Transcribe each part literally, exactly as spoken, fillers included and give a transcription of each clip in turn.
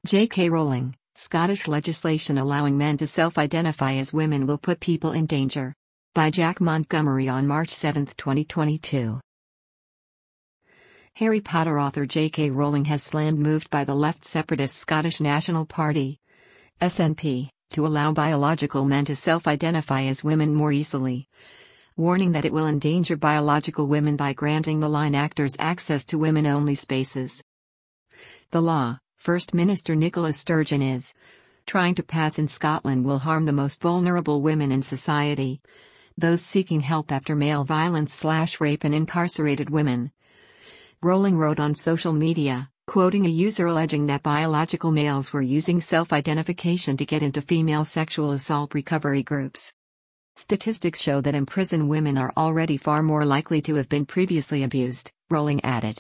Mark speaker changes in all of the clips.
Speaker 1: J K Rowling, Scottish legislation allowing men to self-identify as women will put people in danger. By Jack Montgomery on March seventh, twenty twenty-two. Harry Potter author J K Rowling has slammed moved by the left separatist Scottish National Party (S N P) to allow biological men to self-identify as women more easily, warning that it will endanger biological women by granting malign actors access to women-only spaces. The law, First Minister Nicola Sturgeon is trying to pass in Scotland, will harm the most vulnerable women in society, those seeking help after male violence slash rape and incarcerated women. Rowling wrote on social media, quoting a user alleging that biological males were using self-identification to get into female sexual assault recovery groups. Statistics show that imprisoned women are already far more likely to have been previously abused, Rowling added.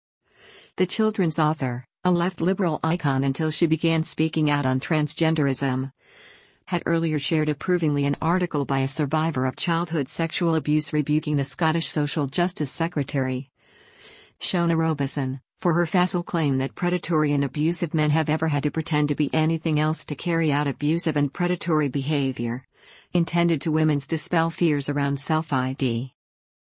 Speaker 1: The children's author, a left liberal icon until she began speaking out on transgenderism, had earlier shared approvingly an article by a survivor of childhood sexual abuse rebuking the Scottish Social Justice Secretary, Shona Robeson, for her facile claim that predatory and abusive men have ever had to pretend to be anything else to carry out abusive and predatory behavior, intended to women's dispel fears around self-I D.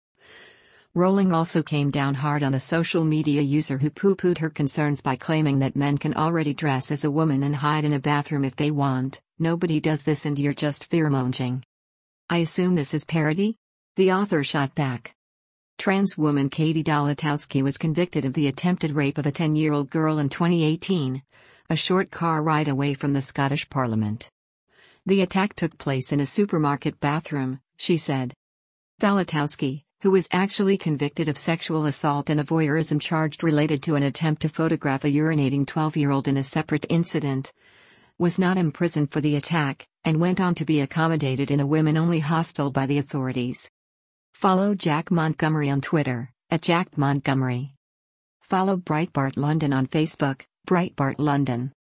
Speaker 1: Rowling also came down hard on a social media user who poo-pooed her concerns by claiming that men can already dress as a woman and hide in a bathroom if they want. "Nobody does this and you're just fear-mongering. I assume this is parody?" the author shot back. Trans woman Katie Dalatowski was convicted of the attempted rape of a ten-year-old girl in twenty eighteen, a short car ride away from the Scottish Parliament. The attack took place in a supermarket bathroom, she said. Dalatowski, who was actually convicted of sexual assault and a voyeurism charge related to an attempt to photograph a urinating twelve-year-old in a separate incident, was not imprisoned for the attack, and went on to be accommodated in a women-only hostel by the authorities. Follow Jack Montgomery on Twitter, at Jack Montgomery. Follow Breitbart London on Facebook, Breitbart London.